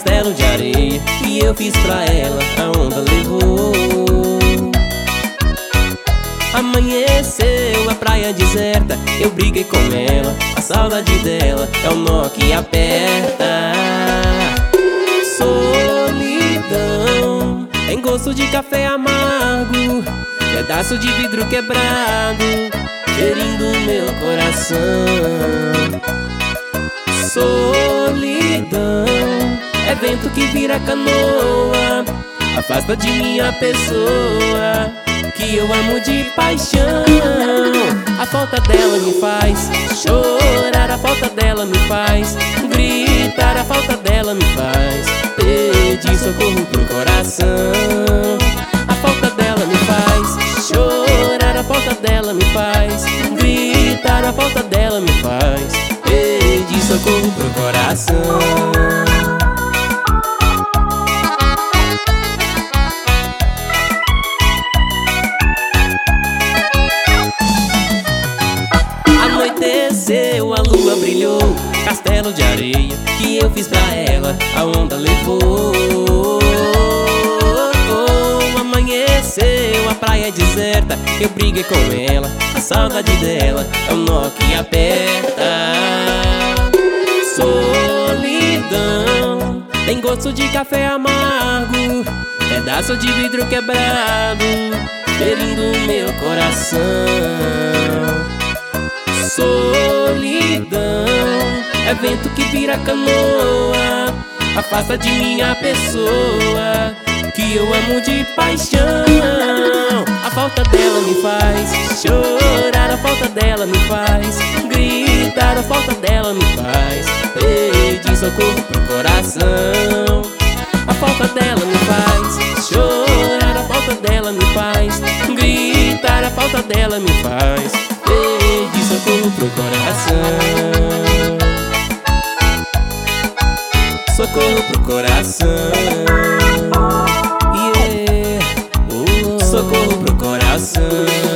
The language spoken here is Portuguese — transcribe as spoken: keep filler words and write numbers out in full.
castelo de areia que eu fiz pra ela, a onda levou. Amanheceu a praia deserta, eu briguei com ela, a saudade dela é o nó que aperta. Solidão tem gosto de café amargo, pedaço de vidro quebrado, ferindo meu coração. Solidão é vento que vira canoa, afasta de mim a pessoa que eu amo de paixão. A falta dela me faz chorar, a falta dela me faz gritar, a falta dela me faz pedir socorro pro coração. A falta dela me faz chorar, a falta dela me faz gritar, a falta dela me faz pedir socorro pro coração. Anoiteceu, a lua brilhou, castelo de areia que eu fiz pra ela, a onda levou. Amanheceu, a praia deserta, eu briguei com ela, a saudade dela é o nó que aperta. Solidão tem gosto de café amargo, pedaço de vidro quebrado, ferindo meu coração. Solidão é vento que vira canoa, afasta de mim a pessoa que eu amo de paixão. A falta dela me faz chorar, a falta dela me faz gritar, a falta dela me faz pedir socorro pro coração. A falta dela me faz chorar, a falta dela me faz gritar, a falta dela me faz pedir socorro pro coração. Socorro pro coração. Yeah. Oh. Socorro pro coração.